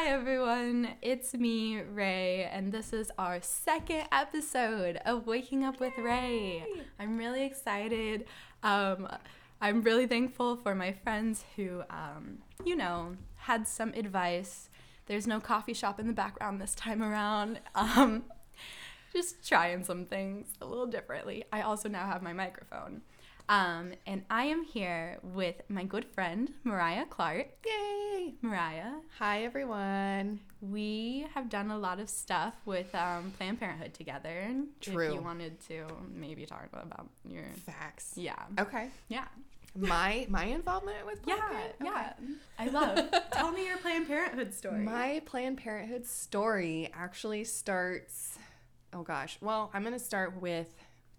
everyone, it's me, Ray, and this is our second episode of Waking Up with Ray. I'm really excited. I'm really thankful for my friends who, had some advice. There's no coffee shop in the background this time around. Just trying some things a little differently. I also now have my microphone. And I am here with my good friend, Mariah Clark. Yay! Mariah. Hi, everyone. We have done a lot of stuff with Planned Parenthood together. True. If you wanted to maybe talk about your... Facts. Yeah. Okay. Yeah. My involvement with Planned Parenthood? Yeah. I love. Tell me your Planned Parenthood story. My Planned Parenthood story actually starts... Oh, gosh. Well, I'm going to start with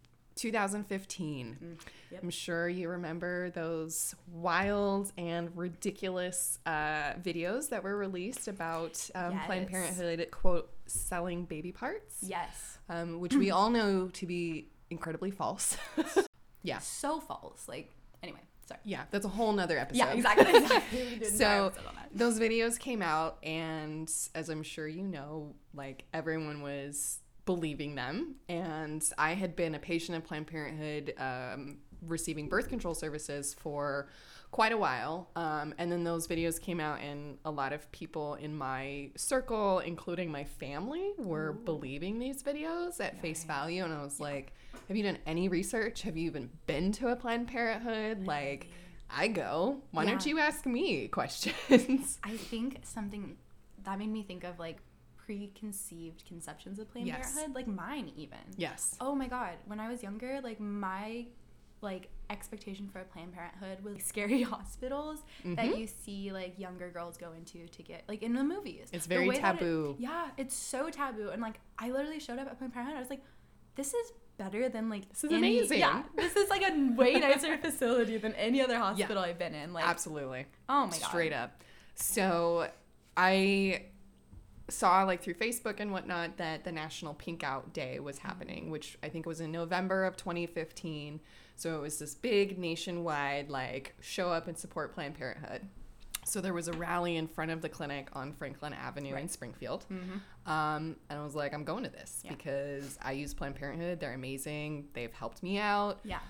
2015. Yep. I'm sure you remember those wild and ridiculous videos that were released about Planned Parenthood, quote, selling baby parts. Yes. Which we all know to be incredibly false. Yeah. So false. Anyway, sorry. Yeah, that's a whole nother episode. Yeah, exactly. So those videos came out, and as I'm sure you know, everyone was believing them. And I had been a patient of Planned Parenthood receiving birth control services for quite a while. And then those videos came out, and a lot of people in my circle, including my family, were believing these videos at face value. And I was like, have you done any research? Have you even been to a Planned Parenthood? I go. Why don't you ask me questions? I think something that made me think of preconceived conceptions of Planned Parenthood, mine even. Yes. Oh my God. When I was younger, my expectation for a Planned Parenthood was scary hospitals that you see younger girls go into to get in the movies. It's very taboo. It's so taboo. And I literally showed up at Planned Parenthood. I was like, this is better than this is amazing. Yeah, this is a way nicer facility than any other hospital I've been in. Absolutely. Oh my God. Straight up. So I saw through Facebook and whatnot that the National Pink Out Day was happening, which I think was in November of 2015. So it was this big nationwide show up and support Planned Parenthood. So there was a rally in front of the clinic on Franklin Avenue in Springfield. And I was like, I'm going to this because I use Planned Parenthood. They're amazing. They've helped me out. Yeah.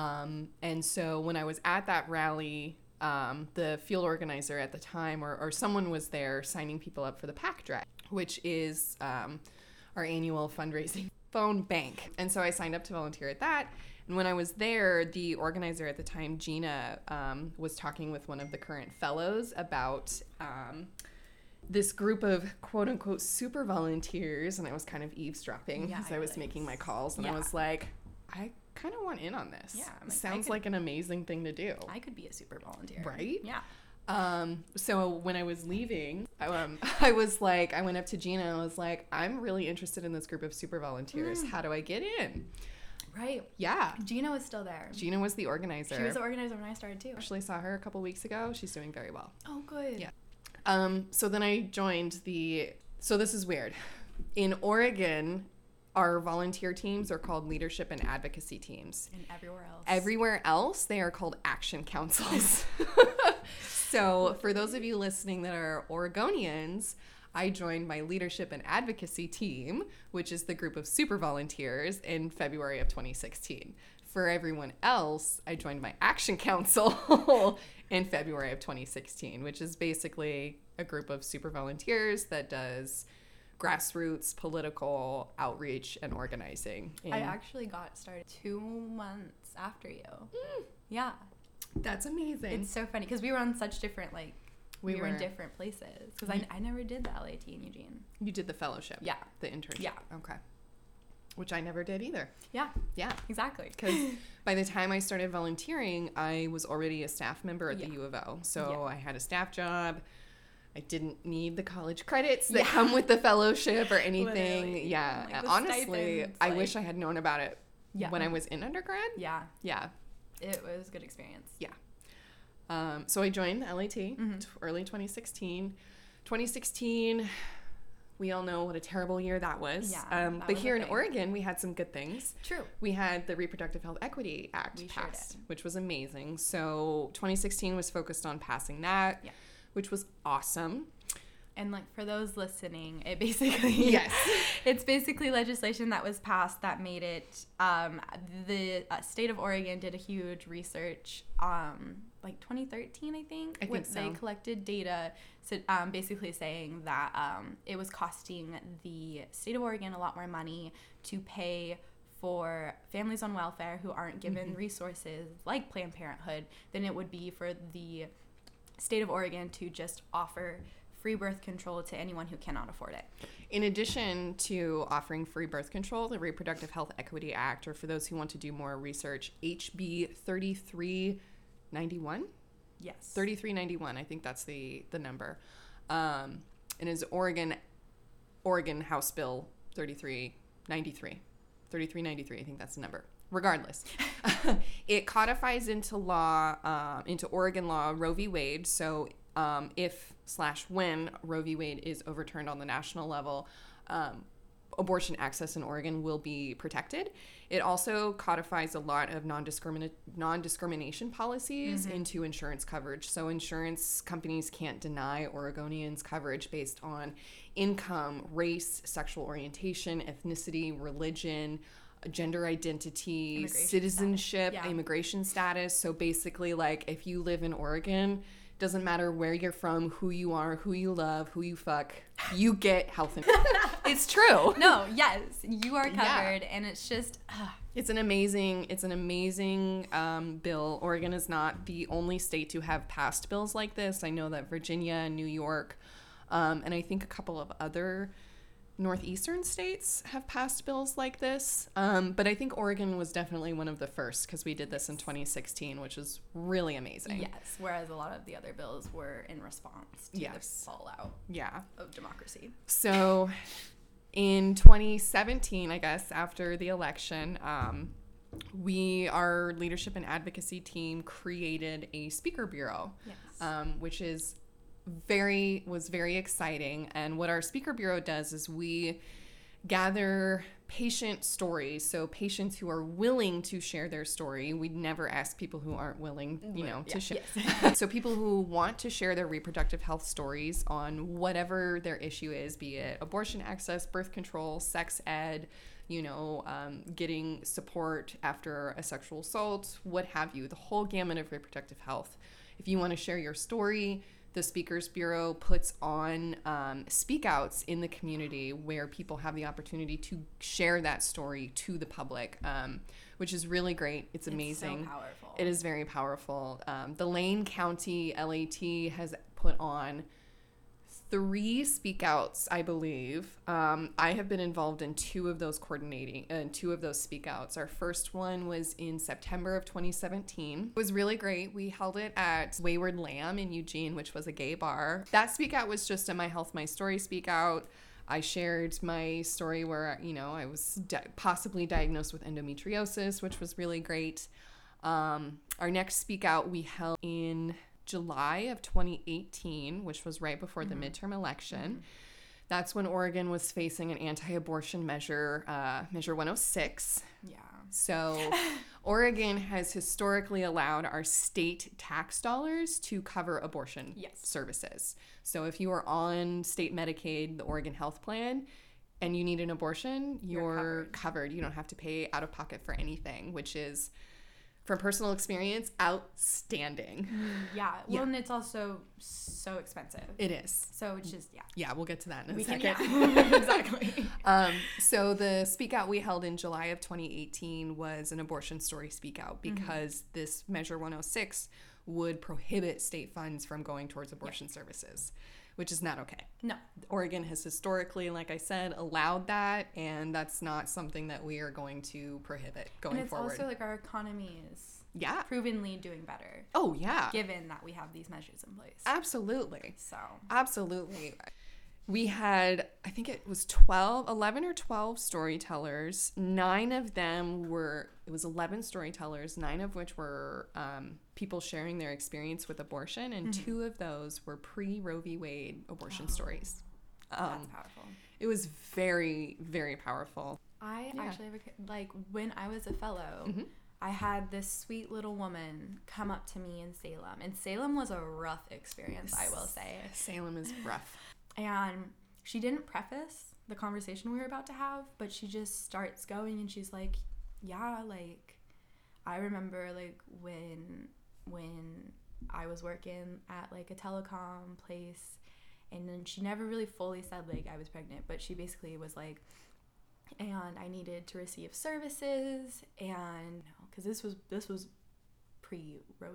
And so when I was at that rally, the field organizer at the time or someone was there signing people up for the PAC Drive, which is our annual fundraising phone bank. And so I signed up to volunteer at that. And when I was there, the organizer at the time, Gina, was talking with one of the current fellows about this group of quote-unquote super volunteers. And I was kind of eavesdropping as I was making my calls. And I was like, I kind of want in on this. Yeah, sounds like an amazing thing to do. I could be a super volunteer. Right? Yeah. So when I was leaving, I was like, I went up to Gina and I was like, I'm really interested in this group of super volunteers. How do I get in? Right. Yeah. Gina was still there. Gina was the organizer. She was the organizer when I started too. Actually saw her a couple weeks ago. She's doing very well. Oh, good. Yeah. So then I joined so this is weird. In Oregon, our volunteer teams are called leadership and advocacy teams. And Everywhere else, they are called action councils. So for those of you listening that are Oregonians, I joined my leadership and advocacy team, which is the group of super volunteers, in February of 2016. For everyone else, I joined my action council in February of 2016, which is basically a group of super volunteers that does grassroots political outreach and organizing. I actually got started 2 months after you. Yeah. That's amazing. It's so funny because we were on such different, we were in different places. Because I never did the LAT in Eugene. You did the fellowship. Yeah. The internship. Yeah. Okay. Which I never did either. Yeah. Yeah. Exactly. Because by the time I started volunteering, I was already a staff member at the U of O. So I had a staff job. I didn't need the college credits that come with the fellowship or anything. Literally. Yeah. Honestly, stipends, I wish I had known about it when I was in undergrad. Yeah. Yeah. It was a good experience. Yeah. So I joined the LAT early 2016. 2016, we all know what a terrible year that was. Yeah, but here in Oregon, we had some good things. True. We had the Reproductive Health Equity Act passed, which was amazing. So 2016 was focused on passing that, which was awesome. And like for those listening, it basically Yes. it's basically legislation that was passed that made it the state of Oregon did a huge research like 2013 I think so. They collected data basically saying that it was costing the state of Oregon a lot more money to pay for families on welfare who aren't given resources like Planned Parenthood than it would be for the state of Oregon to just offer free birth control to anyone who cannot afford it. In addition to offering free birth control, the Reproductive Health Equity Act, or for those who want to do more research, HB 3391? Yes. 3391, I think that's the number. And is Oregon House Bill 3393. 3393, I think that's the number. Regardless, it codifies into law, into Oregon law, Roe v. Wade. So if/when Roe v. Wade is overturned on the national level, abortion access in Oregon will be protected. It also codifies a lot of non-discrimination policies into insurance coverage. So insurance companies can't deny Oregonians coverage based on income, race, sexual orientation, ethnicity, religion, gender identity, citizenship, immigration status. So basically, like, if you live in Oregon, doesn't matter where you're from, who you are, who you love, who you fuck, you get health insurance. It's true. No, yes, you are covered, and it's just it's an amazing bill. Oregon is not the only state to have passed bills like this. I know that Virginia and New York, and I think a couple of other northeastern states have passed bills like this, but I think Oregon was definitely one of the first because we did this in 2016, which is really amazing. Yes, whereas a lot of the other bills were in response to the fallout of democracy. So in 2017, I guess, after the election, our leadership and advocacy team created a speaker bureau, which is was very exciting. And what our speaker bureau does is we gather patient stories, so patients who are willing to share their story. We never ask people who aren't willing, to share. Yes. So people who want to share their reproductive health stories on whatever their issue is, be it abortion access, birth control, sex ed, getting support after a sexual assault, what have you, the whole gamut of reproductive health. If you want to share your story, the Speakers Bureau puts on speak outs in the community where people have the opportunity to share that story to the public, which is really great. It's amazing. It's so powerful. It is very powerful. The Lane County LAT has put on 3 speak outs, I believe. I have been involved in 2 of those speak outs. Our first one was in September of 2017. It was really great. We held it at Wayward Lamb in Eugene, which was a gay bar. That speak out was just a My Health, My Story speak out. I shared my story where, I was possibly diagnosed with endometriosis, which was really great. Our next speak out we held in July of 2018, which was right before the midterm election. That's when Oregon was facing an anti-abortion measure, Measure 106. Yeah. So Oregon has historically allowed our state tax dollars to cover abortion services. So if you are on state Medicaid, the Oregon Health Plan, and you need an abortion, you're covered. You don't have to pay out of pocket for anything, which is, from personal experience, outstanding. Yeah. Well, and it's also so expensive. It is. So it's just, Yeah, we'll get to that in a second. Exactly. So the speak out we held in July of 2018 was an abortion story speak out because this Measure 106 would prohibit state funds from going towards abortion services, which is not okay. No. Oregon has historically, like I said, allowed that, and that's not something that we are going to prohibit going forward. And it's also like our economy is Yeah. provenly doing better. Oh, yeah. Given that we have these measures in place. Absolutely. So. Absolutely. We had, I think it was 11 or 12 storytellers. 9 of them were, it was 11 storytellers, 9 of which were people sharing their experience with abortion, and 2 of those were pre-Roe v. Wade abortion stories. That's powerful. It was very, very powerful. I actually, like, when I was a fellow, I had this sweet little woman come up to me in Salem. And Salem was a rough experience, I will say. Salem is rough. And she didn't preface the conversation we were about to have, but she just starts going and she's like, yeah, like, I remember, like, when I was working at, like, a telecom place, and then she never really fully said, like, I was pregnant, but she basically was like, and I needed to receive services, and, because this was pre-Roe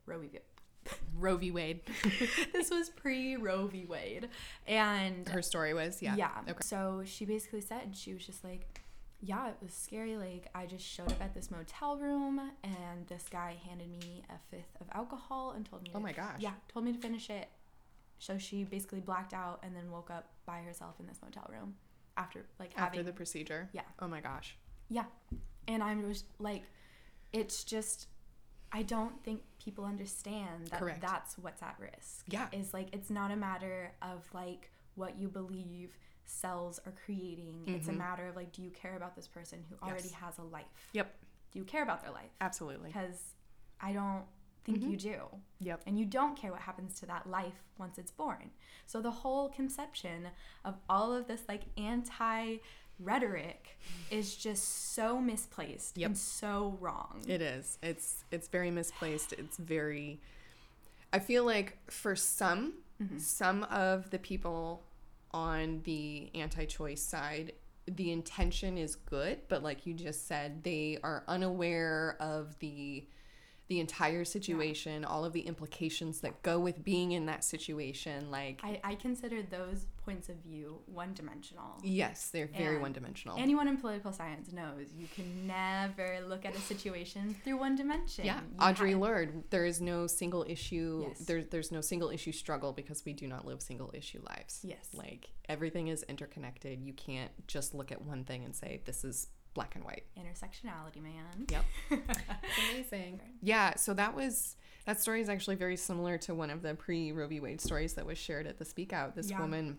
v. Wade. This was pre-Roe v. Wade. And her story was, yeah. Okay. So she basically said, she was just like, yeah, it was scary. Like, I just showed up at this motel room, and this guy handed me a fifth of alcohol and told me Oh my gosh. Yeah, told me to finish it. So she basically blacked out and then woke up by herself in this motel room after the procedure. Yeah. Oh my gosh. Yeah. And I'm just like, it's just, I don't think people understand that Correct. That's what's at risk. Yeah. Is like, it's not a matter of like what you believe cells are creating. Mm-hmm. It's a matter of like, do you care about this person who already has a life? Yep. Do you care about their life? Absolutely. Because I don't think you do. Yep. And you don't care what happens to that life once it's born. So the whole conception of all of this like anti-rhetoric is just so misplaced and so wrong. It is. It's very misplaced. It's very, I feel like for some of the people on the anti-choice side, the intention is good, but like you just said, they are unaware of the entire situation, all of the implications that go with being in that situation. Like, I consider those points of view one-dimensional. Yes, they're very one-dimensional. Anyone in political science knows you can never look at a situation through one dimension. Yeah, Audre Lorde, there is no single issue. Yes. There's no single issue struggle because we do not live single issue lives. Yes. Like, everything is interconnected. You can't just look at one thing and say, this is black and white. Intersectionality, man. Yep. Amazing. Yeah, so that story is actually very similar to one of the pre-Roe v. Wade stories that was shared at the Speak Out. This woman,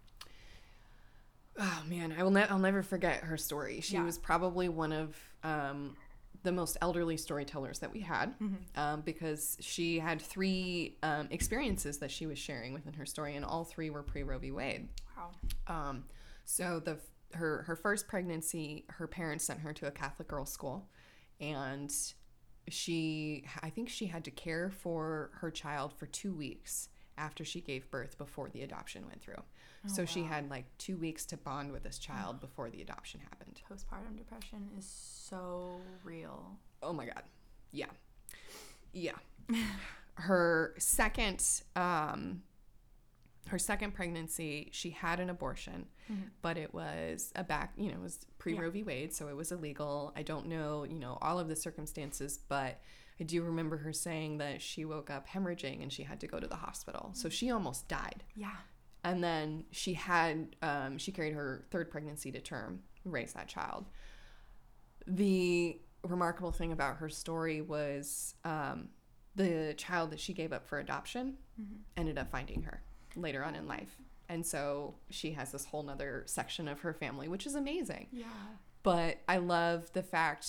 oh man, I'll never forget her story. She was probably one of the most elderly storytellers that we had, because she had 3 experiences that she was sharing within her story, and all 3 were pre-Roe v. Wade. Wow. So her first pregnancy, her parents sent her to a Catholic girls' school, and I think she had to care for her child for 2 weeks after she gave birth before the adoption went through. So she had like 2 weeks to bond with this child before the adoption happened. Postpartum depression is so real. Oh my God. Yeah. Yeah. Her second pregnancy, she had an abortion, but it was it was pre-Roe v. Wade, so it was illegal. I don't know, all of the circumstances, but I do remember her saying that she woke up hemorrhaging and she had to go to the hospital. So she almost died. Yeah. And then she carried her 3rd pregnancy to term, raised that child. The remarkable thing about her story was the child that she gave up for adoption ended up finding her later on in life. And so she has this whole nother section of her family, which is amazing. Yeah. But I love the fact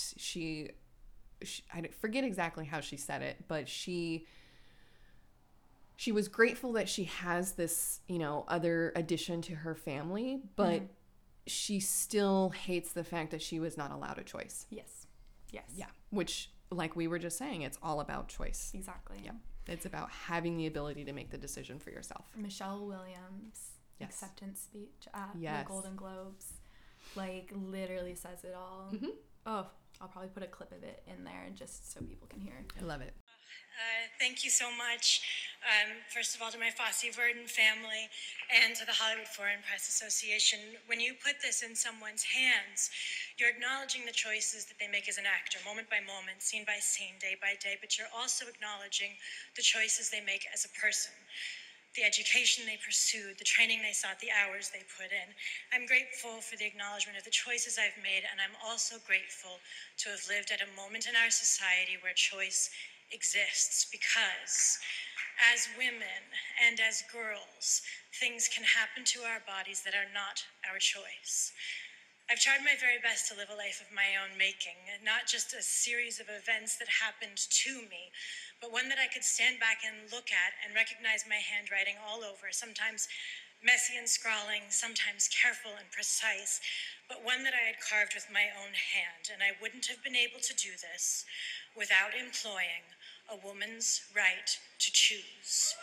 I forget exactly how she said it, but she was grateful that she has this, other addition to her family, but she still hates the fact that she was not allowed a choice. Yes. Yes. Yeah. Which, like we were just saying, it's all about choice. Exactly. Yeah. It's about having the ability to make the decision for yourself. Michelle Williams' acceptance speech at the Golden Globes, like, literally says it all. Oh, I'll probably put a clip of it in there just so people can hear. I love it. Thank you so much, first of all, to my Fosse Verdon family and to the Hollywood Foreign Press Association. When you put this in someone's hands, you're acknowledging the choices that they make as an actor, moment by moment, scene by scene, day by day, but you're also acknowledging the choices they make as a person. The education they pursued, the training they sought, the hours they put in. I'm grateful for the acknowledgement of the choices I've made, and I'm also grateful to have lived at a moment in our society where choice exists, because as women and as girls, things can happen to our bodies that are not our choice. I've tried my very best to live a life of my own making, not just a series of events that happened to me, but one that I could stand back and look at and recognize my handwriting all over, sometimes messy and scrawling, sometimes careful and precise, but one that I had carved with my own hand, and I wouldn't have been able to do this without employing a woman's right to choose.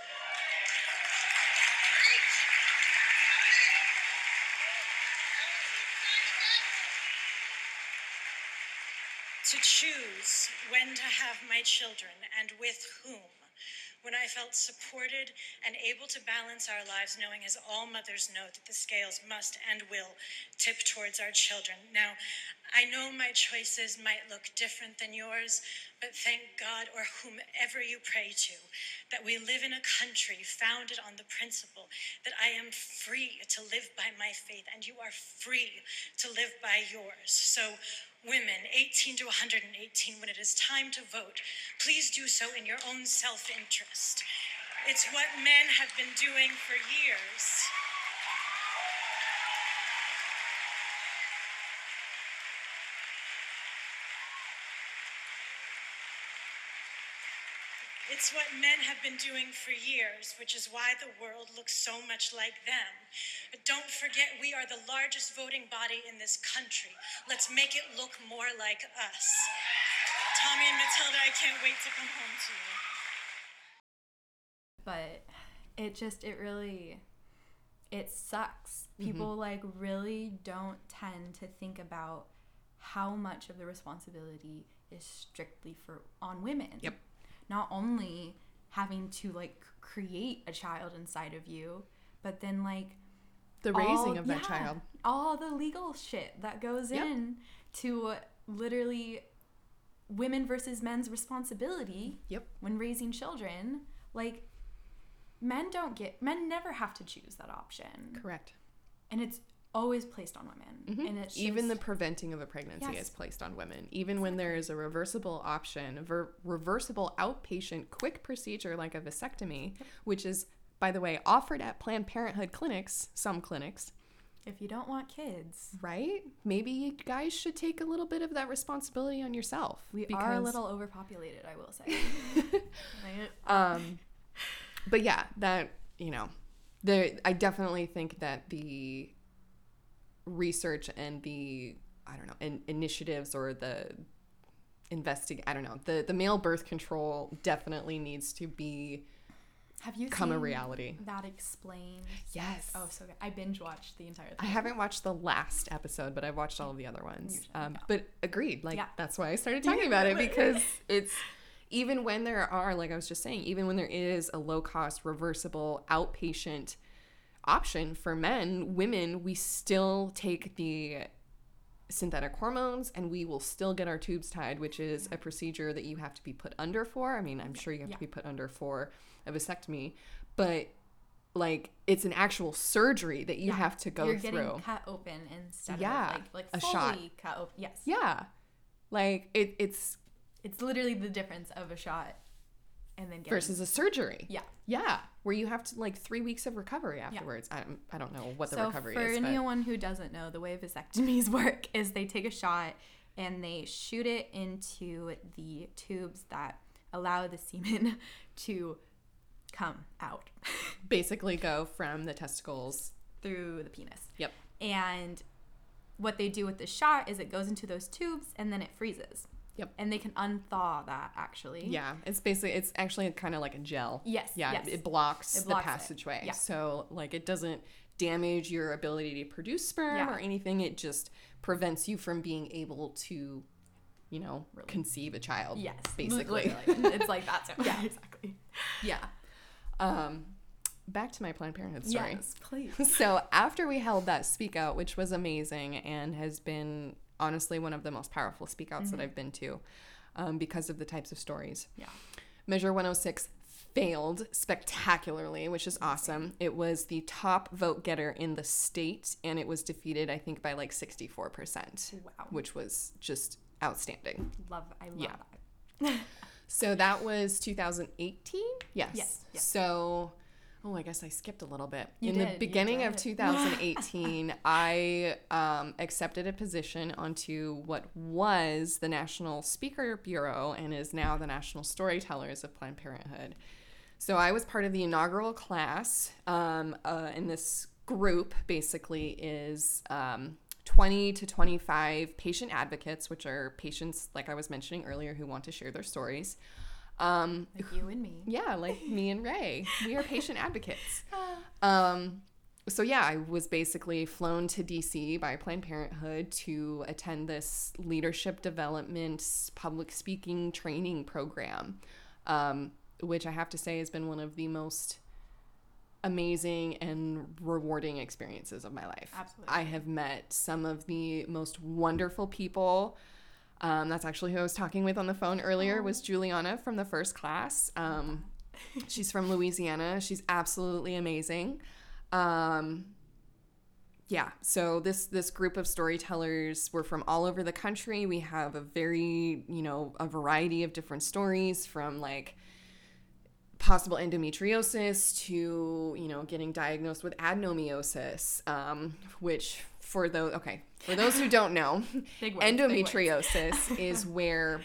To choose when to have my children and with whom, when I felt supported and able to balance our lives, knowing, as all mothers know, that the scales must and will tip towards our children. Now, I know my choices might look different than yours, but thank God, or whomever you pray to, that we live in a country founded on the principle that I am free to live by my faith and you are free to live by yours. So, women 18 to 118, when it is time to vote, please do so in your own self-interest. It's what men have been doing for years. It's what men have been doing for years, which is why the world looks so much like them. But don't forget, we are the largest voting body in this country. Let's make it look more like us. Tommy and Matilda, I can't wait to come home to you. But it sucks. People like really don't tend to think about how much of the responsibility is strictly on women. Yep. Not only having to like create a child inside of you, but then like the raising of that child, all the legal shit that goes in to literally women versus men's responsibility when raising children. Like men never have to choose that option. Correct. And it's always placed on women. And it's even the preventing of a pregnancy is placed on women. Even when there is a reversible option, reversible outpatient quick procedure like a vasectomy, which is, by the way, offered at Planned Parenthood clinics, some clinics. If you don't want kids. Right? Maybe you guys should take a little bit of that responsibility on yourself. We are a little overpopulated, I will say. But yeah, that, I definitely think that the research and the initiatives or the the male birth control definitely needs to become a reality. That Explained? Yes. Oh, so good. I binge watched the entire thing. I haven't watched the last episode, but I've watched all of the other ones. But agreed, that's why I started talking about it, because it's, even when there are, like I was just saying, even when there is a low cost reversible outpatient option for men, women, we still take the synthetic hormones and we will still get our tubes tied, which is a procedure that you have to be put under for. I mean, I'm sure you have to be put under for a vasectomy, but like it's an actual surgery that you have to go through. You're getting cut open instead of like a fully shot. Cut open. Yes. Yeah. Like it's literally the difference of a shot and then versus a surgery. Yeah. Yeah. Where you have to 3 weeks of recovery afterwards. I don't know what the recovery is. For anyone who doesn't know, the way vasectomies work is they take a shot and they shoot it into the tubes that allow the semen to come out. Basically go from the testicles through the penis. Yep. And what they do with the shot is it goes into those tubes and then it freezes. Yep. And they can unthaw that, actually. Yeah. It's actually kind of like a gel. Yes. Yeah. Yes. It blocks the passageway. Yeah. So it doesn't damage your ability to produce sperm or anything. It just prevents you from being able to, conceive a child. Yes. Basically. It's like that. So. Yeah. Exactly. Yeah. Back to my Planned Parenthood story. Yes, please. So after we held that speak out, which was amazing and has been honestly one of the most powerful speak outs that I've been to, because of the types of stories. Yeah. Measure 106 failed spectacularly, which is awesome. It was the top vote getter in the state, and it was defeated, I think, by 64%. Wow. Which was just outstanding. I love that. So that was 2018? Yes. So, I guess I skipped a little bit. In the beginning of 2018, I accepted a position onto what was the National Speaker Bureau and is now the National Storytellers of Planned Parenthood. So I was part of the inaugural class, and this group basically is 20 to 25 patient advocates, which are patients, like I was mentioning earlier, who want to share their stories. Like you and me. Yeah, like me and Ray. We are patient advocates. So yeah, I was basically flown to DC by Planned Parenthood to attend this leadership development public speaking training program, which I have to say has been one of the most amazing and rewarding experiences of my life. Absolutely. I have met some of the most wonderful people. That's actually who I was talking with on the phone earlier, was Juliana from the first class. She's from Louisiana. She's absolutely amazing. Yeah, so this group of storytellers were from all over the country. We have a variety of different stories, from like possible endometriosis to, getting diagnosed with adenomyosis, which for those who don't know, endometriosis is where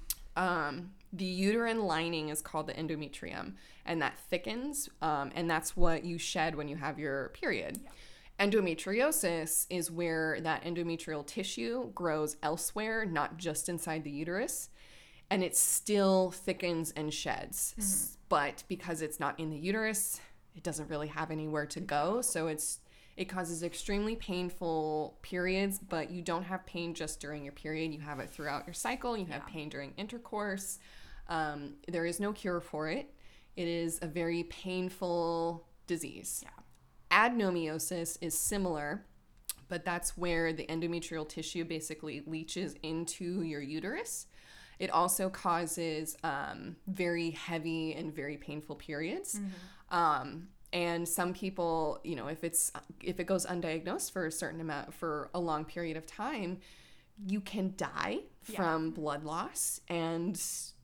the uterine lining is called the endometrium, and that thickens, and that's what you shed when you have your period. Yeah. Endometriosis is where that endometrial tissue grows elsewhere, not just inside the uterus, and it still thickens and sheds. Mm-hmm. But because it's not in the uterus, it doesn't really have anywhere to go, so it causes extremely painful periods, but you don't have pain just during your period. You have it throughout your cycle. You have pain during intercourse. There is no cure for it. It is a very painful disease. Yeah. Adenomyosis is similar, but that's where the endometrial tissue basically leaches into your uterus. It also causes very heavy and very painful periods. Mm-hmm. And some people, if it goes undiagnosed for a long period of time, you can die from blood loss. And,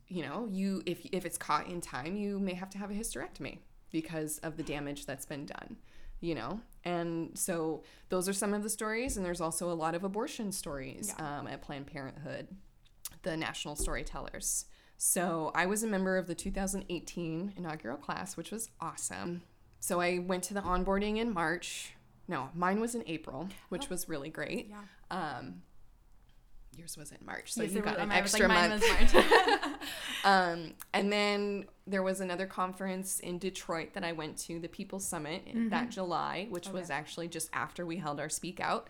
if it's caught in time, you may have to have a hysterectomy because of the damage that's been done, And so those are some of the stories. And there's also a lot of abortion stories at Planned Parenthood, the National Storytellers. So I was a member of the 2018 inaugural class, which was awesome. So I went to the onboarding in March. No, mine was in April, which was really great. Yeah. Yours was in March, so you got an extra month. Mine was March. And then there was another conference in Detroit that I went to, the People's Summit, that July, which was actually just after we held our Speak Out,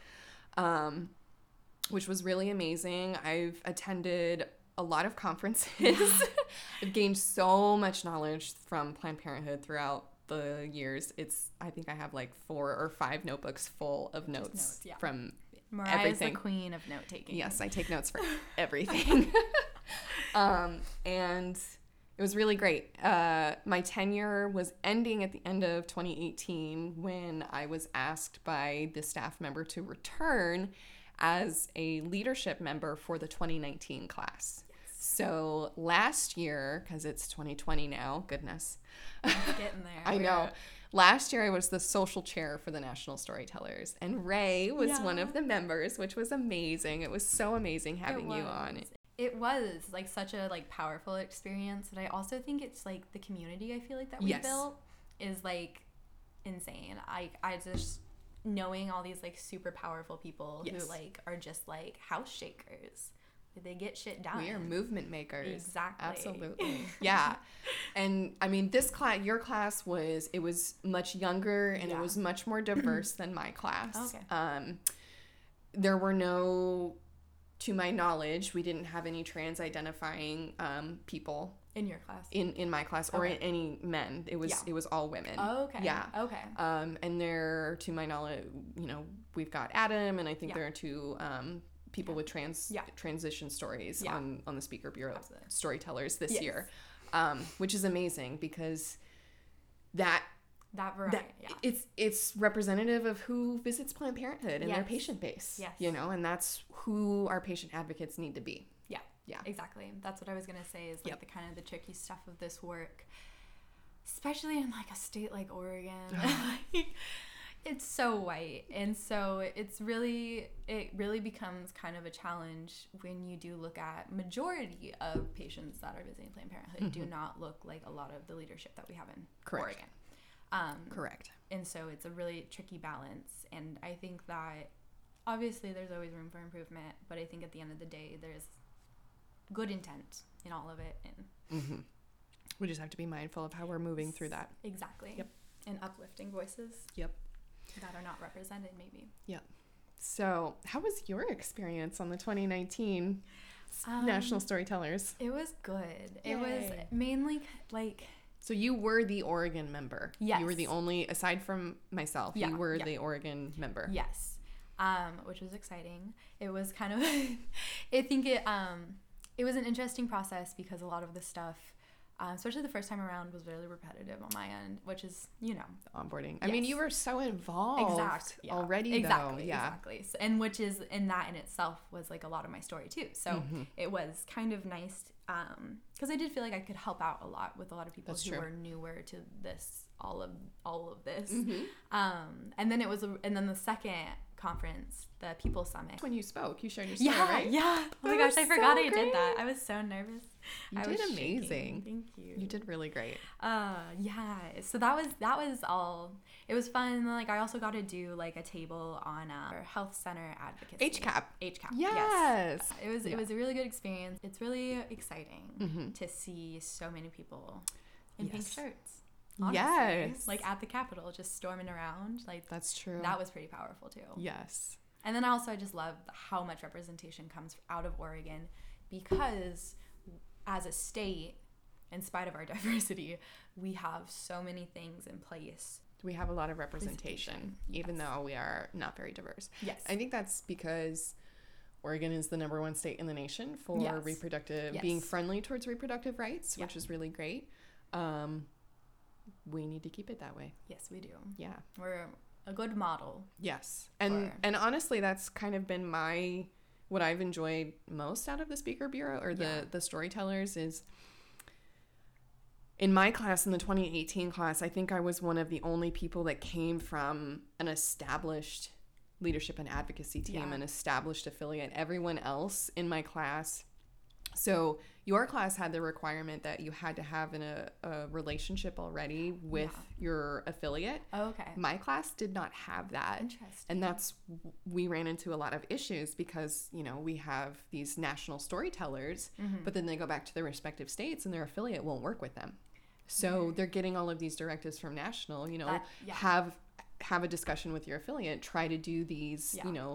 which was really amazing. I've attended a lot of conferences. I've gained so much knowledge from Planned Parenthood throughout the years. I think I have like 4 or 5 notebooks full of notes from Mariah's everything. The queen of note taking. Yes, I take notes for everything. And it was really great. My tenure was ending at the end of 2018 when I was asked by the staff member to return as a leadership member for the 2019 class. So last year, because it's 2020 now, goodness. It's getting there. I know. Last year, I was the social chair for the National Storytellers, and Ray was one of the members, which was amazing. It was so amazing having you on. It was like such a powerful experience, but I also think it's like the community I feel like that we built is like insane. I just knowing all these like super powerful people who like are just like house shakers. They get shit done. We are movement makers. Exactly. Absolutely. Yeah. And I mean, your class was much younger and it was much more diverse than my class. Okay. There were to my knowledge, we didn't have any trans identifying people in your class. In my class or in any men. It was all women. Oh, okay. Yeah. Okay. And there, to my knowledge, we've got Adam, and I think there are 2 people with transition stories on the Speaker Bureau Storytellers this year, which is amazing because that variety, it's representative of who visits Planned Parenthood and their patient base. Yes. And that's who our patient advocates need to be. Yeah, exactly. That's what I was gonna say is like the kind of the tricky stuff of this work, especially in like a state like Oregon. It's so white, and so it really becomes kind of a challenge when you do look at majority of patients that are visiting Planned Parenthood do not look like a lot of the leadership that we have in Correct. Oregon. Correct. And so it's a really tricky balance, and I think that obviously there's always room for improvement, but I think at the end of the day there's good intent in all of it, and we just have to be mindful of how we're moving through that. exactly. Yep. And uplifting voices Yep. that are not represented, maybe. Yep. So, how was your experience on the 2019 National Storytellers? It was good. Yay. It was mainly like, So you were the Oregon member. Yes. You were the only, aside from myself, Yeah, you were yeah. the Oregon member. yes, which was exciting. It was kind of, I think it was an interesting process because a lot of the stuff, especially the first time around, was really repetitive on my end, which is, Onboarding. I mean, Yes. you were so involved already, exactly, though. Yeah. exactly. So, and which is, in that in itself was like a lot of my story too. So it was kind of nice because I did feel like I could help out a lot with a lot of people That's who true. were newer to this, all of this. And then and then the second conference, the People Summit. When you spoke, you shared your story, Yeah, right? yeah. Oh my That gosh, was I forgot so I did that. great. I was so nervous. You I did was shaking. amazing. Thank you. You did really great. Yeah. So that was all. It was fun. Like I also got to do like a table on health center advocacy. HCAP. HCAP. Yes. It was a really good experience. It's really exciting to see so many people in pink Yes. shirts. Honestly. Yes. Like at the Capitol, just storming around. Like That's true. that was pretty powerful too. Yes. And then I just love how much representation comes out of Oregon because as a state, in spite of our diversity, we have so many things in place. We have a lot of representation, even though we are not very diverse. Yes. I think that's because Oregon is the #1 state in the nation for Yes. being Yes. friendly towards reproductive rights, Yeah. which is really great. We need to keep it that way. Yes, we do. Yeah. We're a good model. Yes. And honestly, that's kind of been what I've enjoyed most out of the Speaker Bureau or the storytellers is in my class, in the 2018 class, I think I was one of the only people that came from an established leadership and advocacy team, an established affiliate. Everyone else in my class. So your class had the requirement that you had to have a relationship already with your affiliate. Oh, okay. My class did not have that. Interesting. And we ran into a lot of issues because, we have these national storytellers, but then they go back to their respective states and their affiliate won't work with them. So they're getting all of these directives from national, have a discussion with your affiliate, try to do these,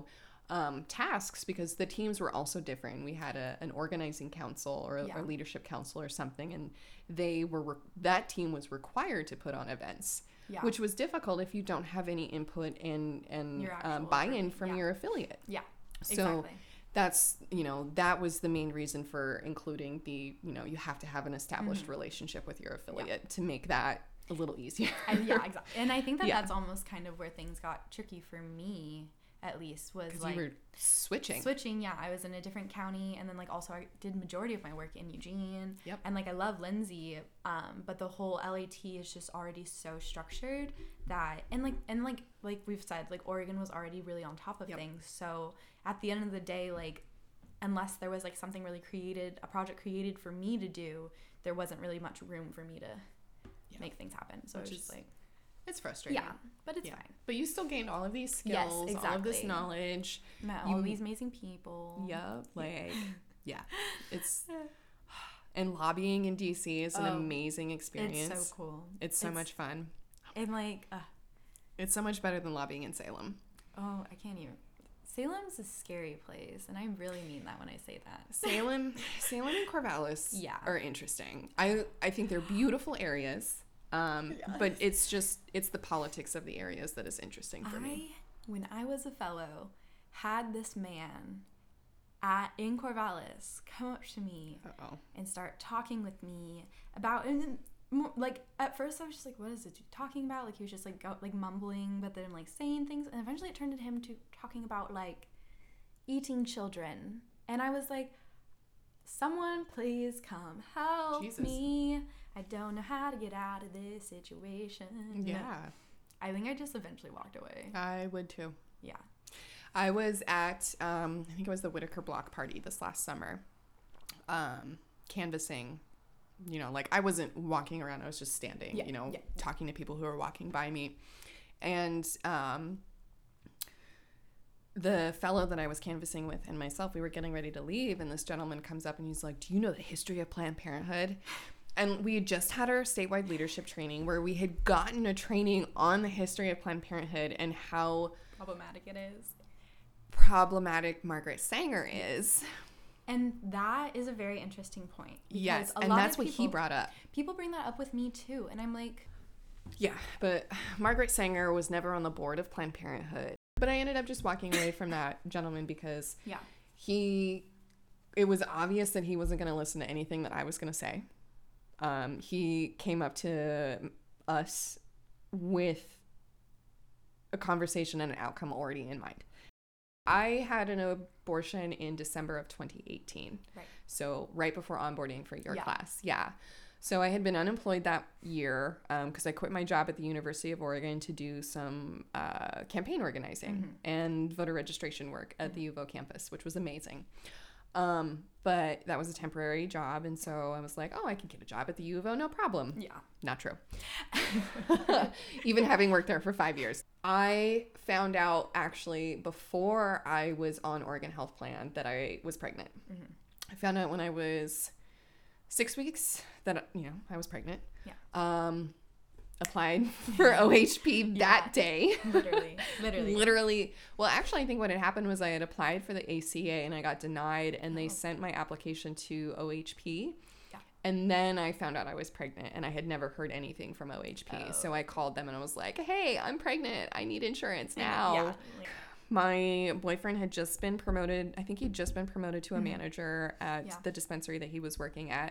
tasks because the teams were also different. We had an organizing council or a leadership council or something, and that team was required to put on events, which was difficult if you don't have any input and buy-in from your affiliate. Yeah, so exactly. That's, that was the main reason for including you have to have an established relationship with your affiliate to make that a little easier. Exactly. And I think that's almost kind of where things got tricky for me, at least, was like you were switching. I was in a different county, and then like also I did majority of my work in Eugene. Yep. And like I love Lindsay, but the whole LAT is just already so structured that and like we've said, like Oregon was already really on top of things. So at the end of the day, like unless there was like something really a project created for me to do, there wasn't really much room for me to make things happen. So it's just like it's frustrating. Yeah, but it's fine. But you still gained all of these skills, all of this knowledge. Met all these amazing people. Yep. It's and lobbying in DC is an amazing experience. It's so cool. It's so much fun. And like it's so much better than lobbying in Salem. Oh, I can't even. Salem's a scary place, and I really mean that when I say that. Salem and Corvallis are interesting. I think they're beautiful areas. But it's the politics of the areas that is interesting for me. When I was a fellow, had this man in Corvallis come up to me and start talking with me about, and like at first I was just like, what is it talking about? Like he was just like mumbling, but then like saying things, and eventually it turned into him talking about like eating children, and I was like, someone please come help me. I don't know how to get out of this situation. Yeah. I think I just eventually walked away. I would too. Yeah. I was at, I think it was the Whitaker Block Party this last summer, canvassing, you know, like I wasn't walking around, I was just standing, you know, talking to people who were walking by me. And the fellow that I was canvassing with and myself, we were getting ready to leave, and this gentleman comes up and he's like, do you know the history of Planned Parenthood? And we had just had our statewide leadership training where we had gotten a training on the history of Planned Parenthood and how problematic it is. Problematic Margaret Sanger is. And that is a very interesting point. Yes, and that's what he brought up. People bring that up with me too, and I'm like... Yeah, but Margaret Sanger was never on the board of Planned Parenthood. But I ended up just walking away from that gentleman because it was obvious that he wasn't going to listen to anything that I was going to say. He came up to us with a conversation and an outcome already in mind. I had an abortion in December of 2018. Right. So right before onboarding for your class. Yeah. So I had been unemployed that year because I quit my job at the University of Oregon to do some campaign organizing and voter registration work at the UVO campus, which was amazing. But that was a temporary job. And so I was like, oh, I can get a job at the UVO, no problem. Yeah. Not true. Even having worked there for 5 years. I found out actually before I was on Oregon Health Plan that I was pregnant. I found out when I was 6 weeks that, you know, I was pregnant. Yeah. Applied for OHP that day. Literally. Well, actually, I think what had happened was I had applied for the ACA and I got denied, and they sent my application to OHP. Yeah. And then I found out I was pregnant, and I had never heard anything from OHP. So I called them and I was like, hey, I'm pregnant. I need insurance now. Yeah. My boyfriend had just been promoted. I think he'd just been promoted to a manager at the dispensary that he was working at.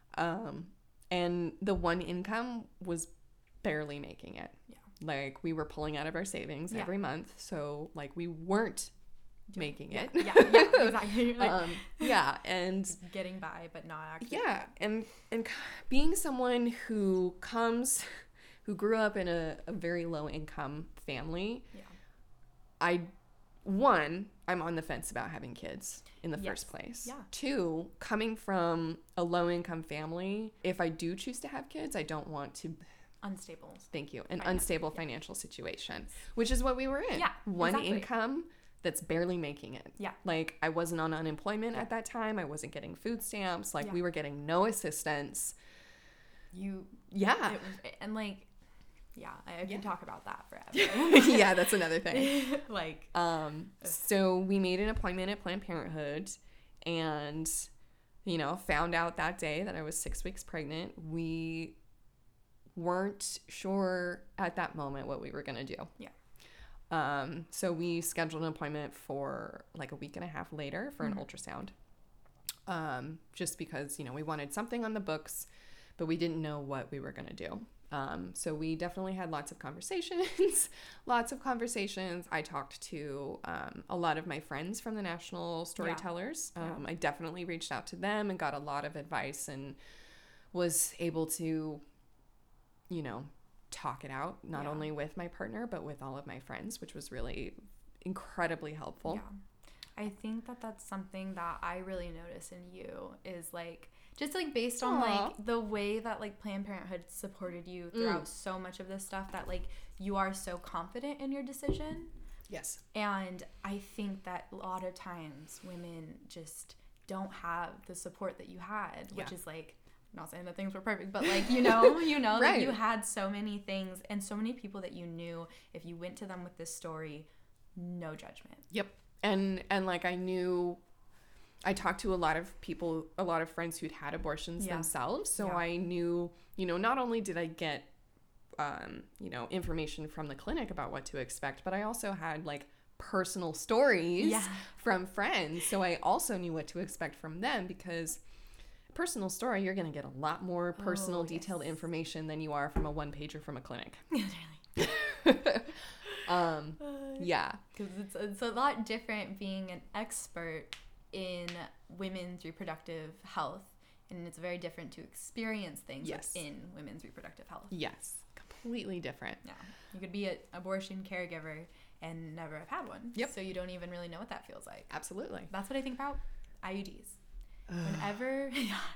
And the one income was barely making it. Yeah. Like, we were pulling out of our savings every month. So, like, we weren't making it. Yeah, exactly. Like, and getting by, but not actually. Yeah, and being someone who grew up in a very low income family, I'm on the fence about having kids in the first place. Yeah. 2, coming from a low income family, if I do choose to have kids, I don't want to... Unstable. Thank you. An unstable financial situation, which is what we were in. Yeah, one income that's barely making it. Yeah. Like, I wasn't on unemployment at that time. I wasn't getting food stamps. Like, we were getting no assistance. And, like... Yeah, I can talk about that forever. Yeah, that's another thing. Like, so we made an appointment at Planned Parenthood and, you know, found out that day that I was 6 weeks pregnant. We weren't sure at that moment what we were going to do. Yeah. So we scheduled an appointment for like a week and a half later for an ultrasound. Just because, you know, we wanted something on the books, but we didn't know what we were going to do. So we definitely had lots of conversations. I talked to a lot of my friends from the National Storytellers. I definitely reached out to them and got a lot of advice and was able to, you know, talk it out, not only with my partner, but with all of my friends, which was really incredibly helpful. Yeah. I think that that's something that I really notice in you is like, just like based on like the way that like Planned Parenthood supported you throughout so much of this stuff, that like you are so confident in your decision. Yes. And I think that a lot of times women just don't have the support that you had, which is like, I'm not saying that things were perfect, but like, you know, right. Like you had so many things and so many people that you knew if you went to them with this story, no judgment. Yep. And like I talked to a lot of people, a lot of friends who'd had abortions themselves. So I knew, you know, not only did I get, you know, information from the clinic about what to expect, but I also had like personal stories from friends. So I also knew what to expect from them, because personal story, you're going to get a lot more personal, detailed information than you are from a one-pager from a clinic. Yeah. Because it's a lot different being an expert in women's reproductive health, and it's very different to experience things within women's reproductive health. Yes, completely different. Yeah. You could be an abortion caregiver and never have had one. Yep. So you don't even really know what that feels like. Absolutely. That's what I think about IUDs. Whenever,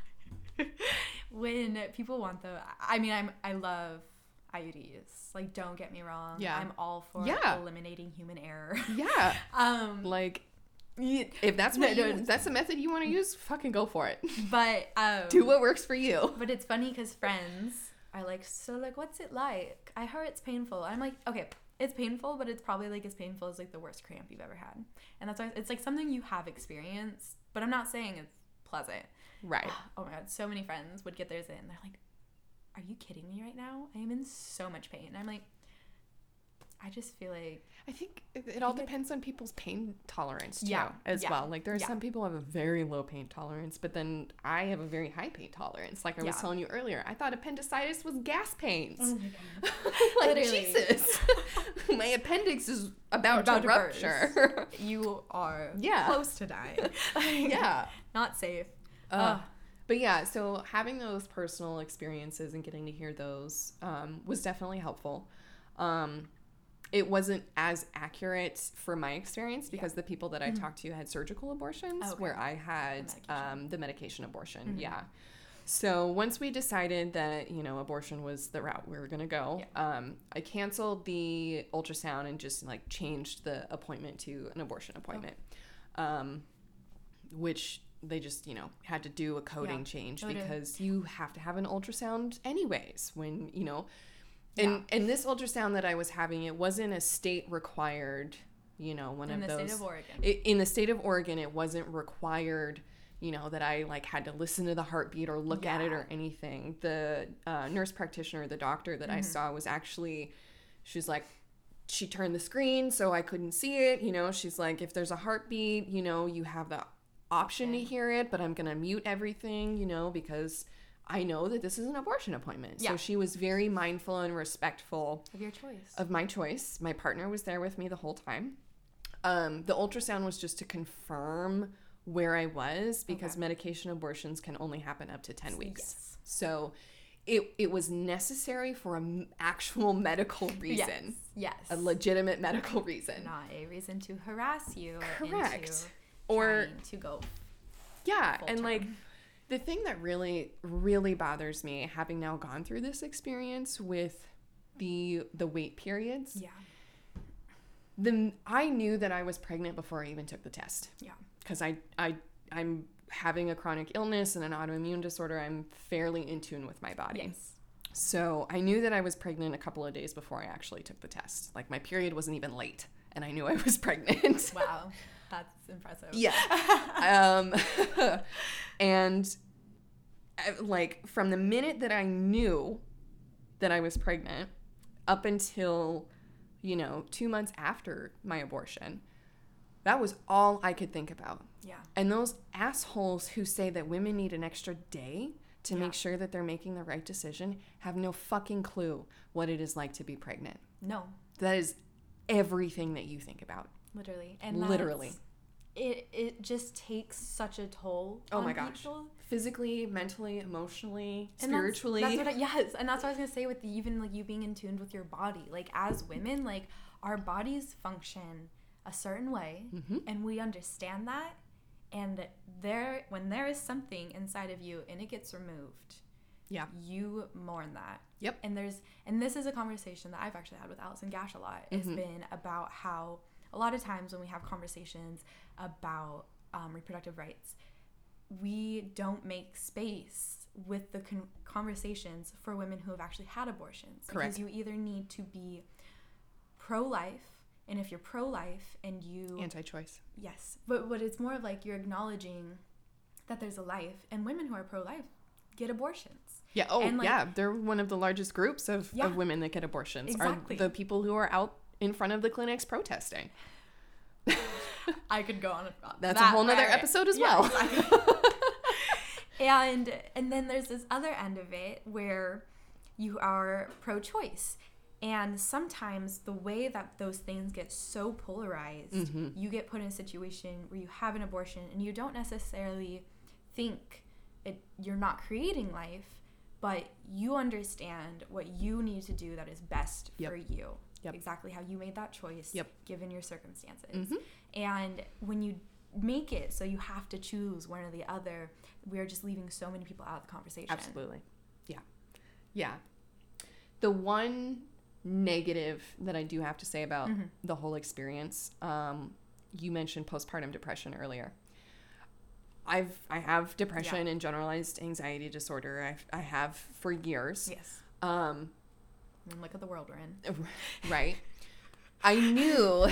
when people want I love IUDs. Like, don't get me wrong. Yeah. I'm all for Yeah. eliminating human error. Yeah. Like, if that's that's the method you want to use, fucking go for it. but Do what works for you. But it's funny because friends are like, so like, what's it like? I heard it's painful. I'm like, okay, it's painful, but it's probably like as painful as like the worst cramp you've ever had. And that's why it's like something you have experienced, but I'm not saying it's pleasant. Right. Oh my God, so many friends would get theirs in. They're like, are you kidding me right now? I am in so much pain. And I'm like, I just feel like... I think it all depends on people's pain tolerance too, Yeah, as yeah, well. Like there are yeah. some people who have a very low pain tolerance, but then I have a very high pain tolerance. Like I was Yeah. telling you earlier, I thought appendicitis was gas pains. Oh my God. Like Literally. Jesus, my appendix is about to burst. rupture. You are Yeah. close to dying. Yeah. Not safe. But yeah, so having those personal experiences and getting to hear those was definitely helpful. It wasn't as accurate for my experience because the people that I talked to had surgical abortions, Okay. where I had The medication. the medication abortion. Yeah. So once we decided that, abortion was the route we were going to go, I canceled the ultrasound and just like changed the appointment to an abortion appointment, which they just, had to do a coding change because you have to have an ultrasound anyways when, and this ultrasound that I was having, it wasn't a state required, one In of the those. state of Oregon. In the state of Oregon, it wasn't required, that I like had to listen to the heartbeat or look at it or anything. The nurse practitioner, the doctor that I saw was actually, she's like, she turned the screen so I couldn't see it. She's like, if there's a heartbeat, you have the option to hear it, but I'm going to mute everything, because I know that this is an abortion appointment. Yeah. So she was very mindful and respectful Of your choice. of my choice. My partner was there with me the whole time. The ultrasound was just to confirm where I was because medication abortions can only happen up to 10 weeks. Yes. So it was necessary for an actual medical reason. Yes. A legitimate medical reason. Not a reason to harass you. Correct. Into Or trying to go. yeah, full and term. like the thing that really, really bothers me, having now gone through this experience with the wait periods, I knew that I was pregnant before I even took the test. Yeah. Because I'm having a chronic illness and an autoimmune disorder. I'm fairly in tune with my body. Yes. So I knew that I was pregnant a couple of days before I actually took the test. Like my period wasn't even late, and I knew I was pregnant. Wow. That's impressive. Yeah. And like from the minute that I knew that I was pregnant up until, 2 months after my abortion, that was all I could think about. Yeah. And those assholes who say that women need an extra day to make sure that they're making the right decision have no fucking clue what it is like to be pregnant. No. That is everything that you think about. Literally. And Literally. It just takes such a toll Oh on my gosh. people. Physically, mentally, emotionally, And spiritually. Yes, and that's what I was gonna say with even like you being in tune with your body. Like as women, like our bodies function a certain way, and we understand that. And when there is something inside of you and it gets removed, Yeah. you mourn that. Yep. And this is a conversation that I've actually had with Allison Gash a lot. It's been about how a lot of times when we have conversations about reproductive rights, we don't make space with the conversations for women who have actually had abortions. Correct. Because you either need to be pro-life, and if you're pro-life and you... Anti-choice. Yes. But it's more of like you're acknowledging that there's a life, and women who are pro-life get abortions. Yeah. Oh, And, like- yeah. They're one of the largest groups of Yeah. women that get abortions. Exactly. Are the people who are out in front of the clinics protesting. I could go on about That's that a whole nother forever. episode as Yeah, well. exactly. and then there's this other end of it where you are pro-choice. And sometimes the way that those things get so polarized, you get put in a situation where you have an abortion and you don't necessarily think you're not creating life, but you understand what you need to do that is best for you. Yep. Exactly how you made that choice given your circumstances. Mm-hmm. And when you make it so you have to choose one or the other, we're just leaving so many people out of the conversation. Absolutely. Yeah. The one negative that I do have to say about the whole experience, you mentioned postpartum depression earlier. I have depression and generalized anxiety disorder. I have for years. Yes. I mean, look at the world we're in. Right. I knew,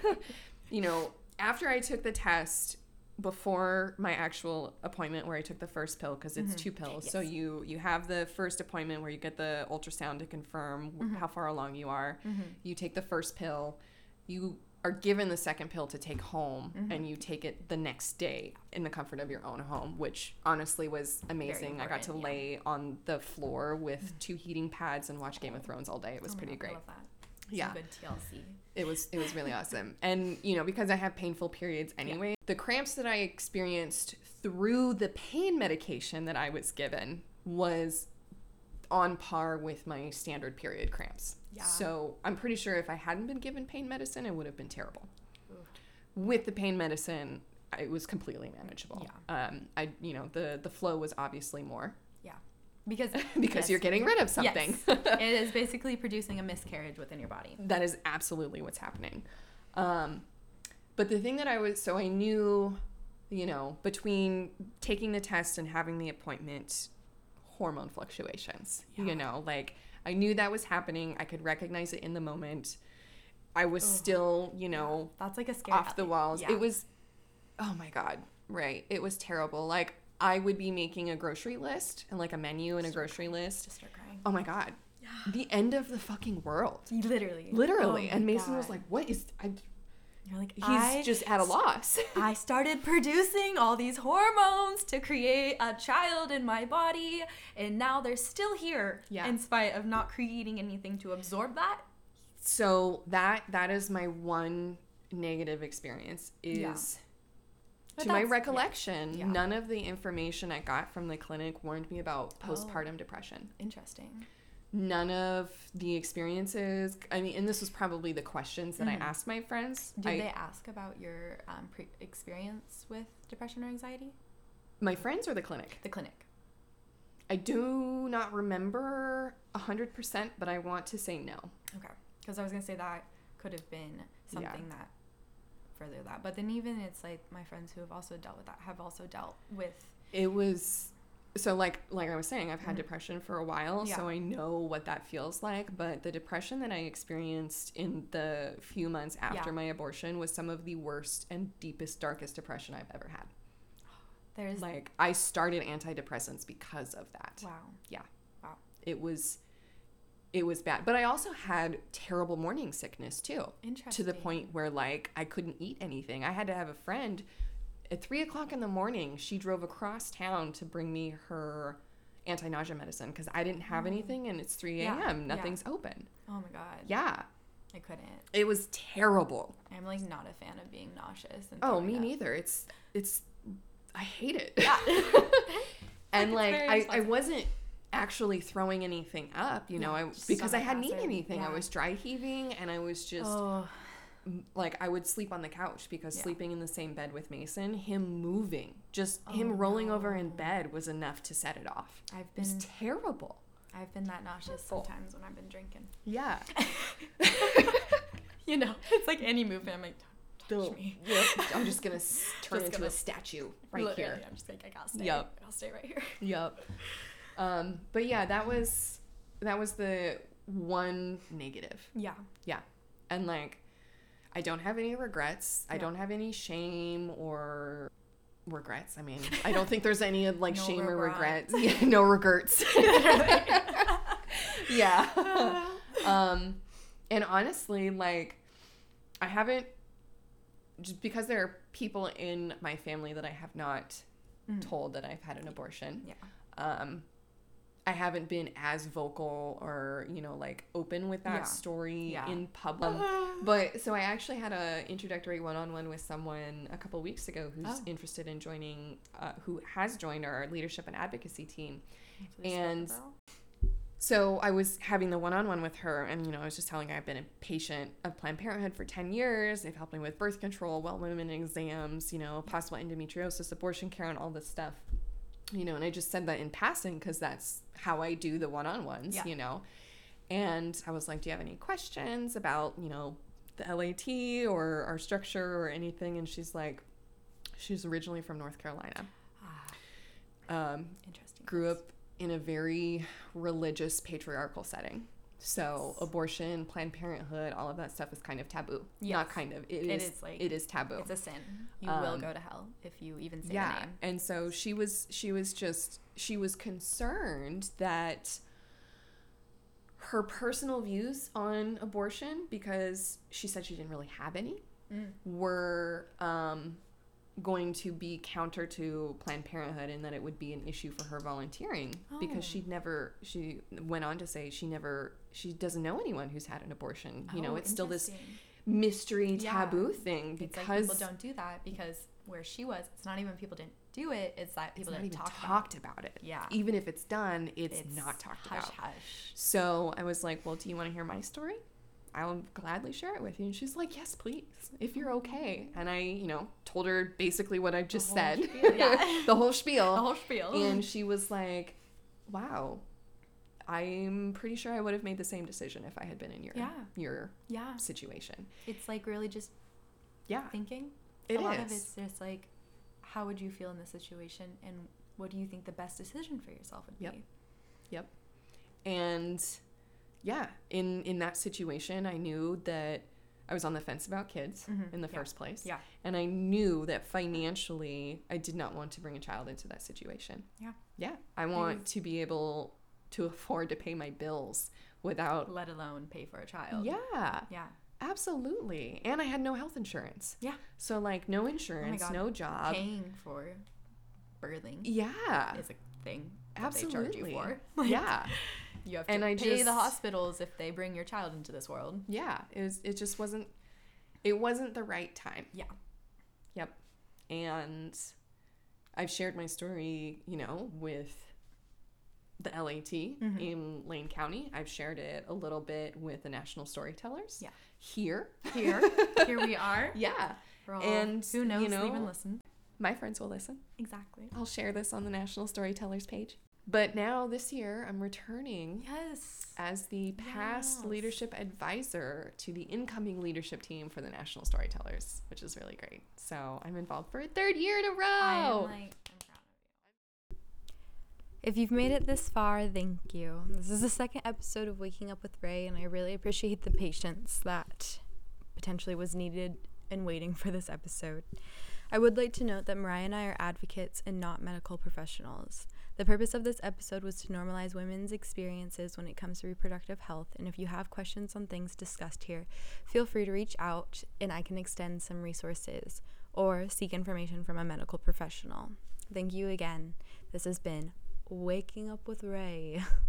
after I took the test, before my actual appointment where I took the first pill, because it's 2 pills. Yes. So you have the first appointment where you get the ultrasound to confirm how far along you are. You take the first pill. You are given the second pill to take home, and you take it the next day in the comfort of your own home, which honestly was amazing. I got to lay on the floor with 2 heating pads and watch Game of Thrones all day. It was pretty great. I love that. Yeah. Some good TLC. It was really awesome. And, because I have painful periods anyway, the cramps that I experienced through the pain medication that I was given was on par with my standard period cramps. Yeah. So I'm pretty sure if I hadn't been given pain medicine, it would have been terrible. Ooh. With the pain medicine, it was completely manageable. Yeah. The flow was obviously more. Yeah. Because you're getting rid of something. Yes. It is basically producing a miscarriage within your body. That is absolutely what's happening. But the thing that I knew, between taking the test and having the appointment, hormone fluctuations, I knew that was happening. I could recognize it in the moment. I was still, that's like a scary off the walls. Yeah. It was, oh my God. Right. It was terrible. Like, I would be making a grocery list and a menu and a grocery list. Just start crying. Oh my God. Yeah. The end of the fucking world. Literally. Oh and Mason was like, what is... You're like, he's just at a loss. I started producing all these hormones to create a child in my body, and now they're still here in spite of not creating anything to absorb that. So that is my one negative experience is... To my recollection, none of the information I got from the clinic warned me about postpartum depression. Interesting. None of the experiences, and this was probably the questions that I asked my friends. Did they ask about your experience with depression or anxiety? My friends or the clinic? The clinic. I do not remember 100%, but I want to say no. Okay. Because I was going to say that could have been something that further that. But then even it's like my friends who have also dealt with that have also dealt with... It was... So like I was saying, I've had depression for a while, so I know what that feels like. But the depression that I experienced in the few months after my abortion was some of the worst and deepest, darkest depression I've ever had. I started antidepressants because of that. Wow. Yeah. Wow. It was bad. But I also had terrible morning sickness too. Interesting. To the point where I couldn't eat anything. I had to have a friend at 3:00 in the morning. She drove across town to bring me her anti-nausea medicine because I didn't have anything, and it's 3 a.m. Nothing's open. Oh my God. Yeah. I couldn't. It was terrible. I'm not a fan of being nauseous. And me neither. It's I hate it. Yeah. And I wasn't actually throwing anything up, because I hadn't eaten anything. I was dry heaving, and I was just I would sleep on the couch because sleeping in the same bed with Mason, him moving, just him rolling over in bed was enough to set it off. It was terrible. I've been that nauseous sometimes when I've been drinking. Yeah. It's like any movement. I'm like, touch me. Yep. I'm just going to turn into a statue here. I'm just like, I gotta stay. Yep. I'll stay right here. Yep. But yeah, that was the one negative. Yeah. Yeah. And I don't have any regrets. I don't have any shame or regrets. I don't think there's any no shame or regrets. Yeah, no regrets. Yeah. And honestly, I haven't, just because there are people in my family that I have not told that I've had an abortion. Yeah. I haven't been as vocal or, open with that story in public. But so I actually had a introductory one-on-one with someone a couple weeks ago who's interested in joining, who has joined our leadership and advocacy team. And So I was having the one-on-one with her, and, you know, I was just telling her I've been a patient of Planned Parenthood for 10 years. They've helped me with birth control, well women exams, you know, possible endometriosis, abortion care, and all this stuff. You know, and I just said that in passing because that's how I do the one-on-ones, you know. And I was like, do you have any questions about, you know, the LAT or our structure or anything? And she's like, she's originally from North Carolina. Interesting. Grew up in a very religious, patriarchal setting. So abortion, Planned Parenthood, all of that stuff is kind of taboo. Not kind of. It is taboo. It's a sin. You will go to hell if you even say the name. And so she was concerned that her personal views on abortion, because she said she didn't really have any, were going to be counter to Planned Parenthood, and that it would be an issue for her volunteering because she went on to say she doesn't know anyone who's had an abortion. You know, it's still this mystery taboo thing because it's like people don't do that, because where she was, it's not even people didn't do it, it's that people didn't talk about it. Yeah. Even if it's done, it's not talked about. Hush. So I was like, well, do you want to hear my story? I will gladly share it with you. And she's like, yes, please, if you're okay. And I, you know, told her basically what I've just said. The whole spiel. And she was like, wow, I'm pretty sure I would have made the same decision if I had been in your situation. It's like really just thinking. A lot of it's just like, how would you feel in this situation? And what do you think the best decision for yourself would be? Yep. And yeah, in that situation, I knew that I was on the fence about kids in the first place. Yeah. And I knew that financially, I did not want to bring a child into that situation. Yeah. Yeah. I want to be able to afford to pay my bills without... Let alone pay for a child. Yeah. Yeah. Absolutely. And I had no health insurance. Yeah. So, like, no insurance, no job. Paying for birthing. Yeah. Is a thing that absolutely. They charge you for. Like, yeah. You have to pay the hospitals if they bring your child into this world. Yeah. It just wasn't... It wasn't the right time. Yeah. Yep. And I've shared my story, you know, with the LAT in Lane County. I've shared it a little bit with the National Storytellers. Yeah. Here we are. Yeah. And who knows, you know, even listen. My friends will listen. Exactly. I'll share this on the National Storytellers page. But now this year I'm returning as the past leadership advisor to the incoming leadership team for the National Storytellers, which is really great. So I'm involved for a third year in a row. I'm proud of you. If you've made it this far, thank you. This is the second episode of Waking Up with Ray, and I really appreciate the patience that potentially was needed in waiting for this episode. I would like to note that Mariah and I are advocates and not medical professionals. The purpose of this episode was to normalize women's experiences when it comes to reproductive health, and if you have questions on things discussed here, feel free to reach out and I can extend some resources or seek information from a medical professional. Thank you again. This has been Waking Up with Ray.